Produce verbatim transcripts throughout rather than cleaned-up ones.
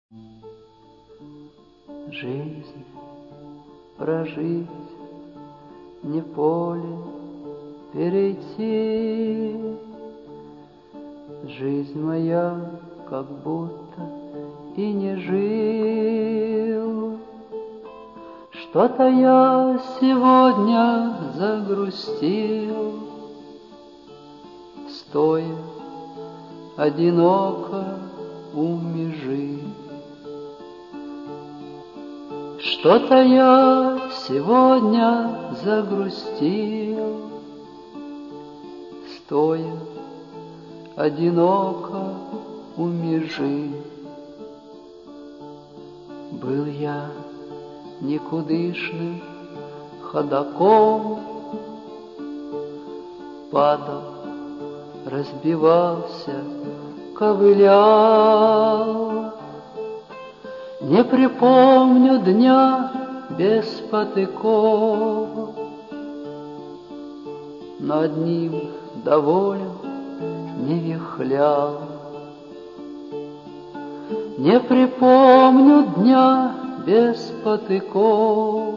Жизнь прожить, не поле перейти. Жизнь моя как будто и не жил. Что-то я сегодня загрустил, стоя одиноко у межи. Что-то я сегодня загрустил, стоя одиноко у межи. Был я никудышным ходоком, падал, разбивался, ковылял. Не припомню дня без потыков, над ним доволен не вихлял. Не припомню дня без потыков,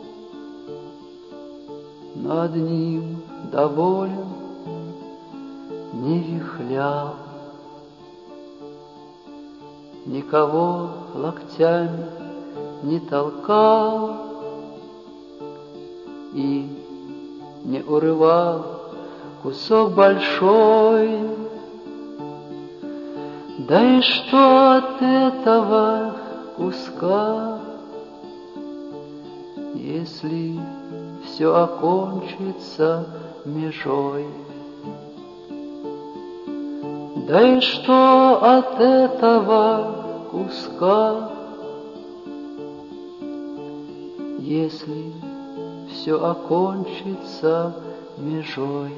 над ним доволен не вихлял. Никого локтями не толкал и не урывал кусок большой. Да и что от этого куска, если все окончится межой? Да и что от этого куска, если все окончится межой?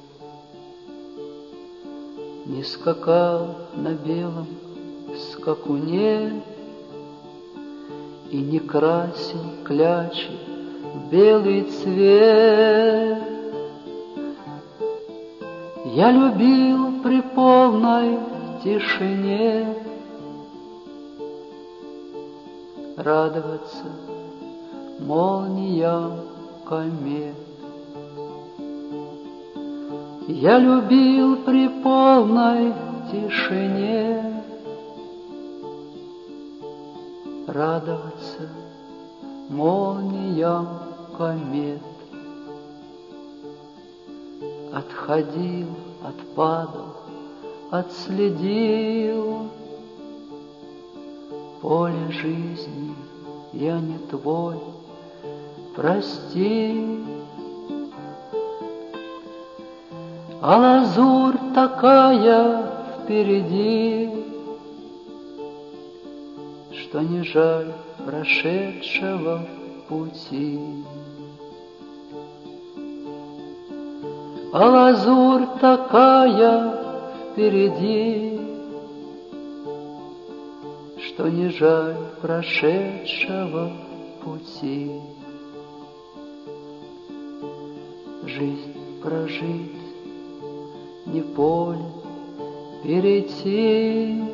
Не скакал на белом скакуне и не красил клячи в белый цвет. Я любил при полной тишине радоваться молниям комет. Я любил при полной тишине радоваться молниям комет. Отходил, отпадал, отследил. Поле жизни, я не твой, прости. А лазурь такая впереди, что не жаль прошедшего пути. А лазурь такая впереди, что не жаль прошедшего пути. Жизнь прожить, не поле перейти.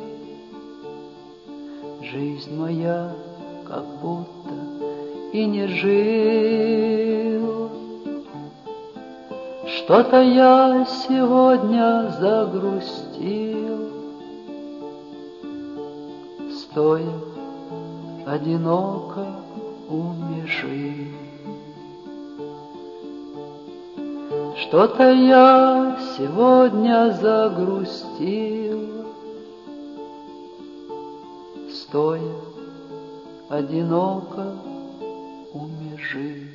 Жизнь моя как будто и не жил. Что-то я сегодня загрустил, стоя одиноко у межи. Что-то я сегодня загрустил, стоя одиноко у межи.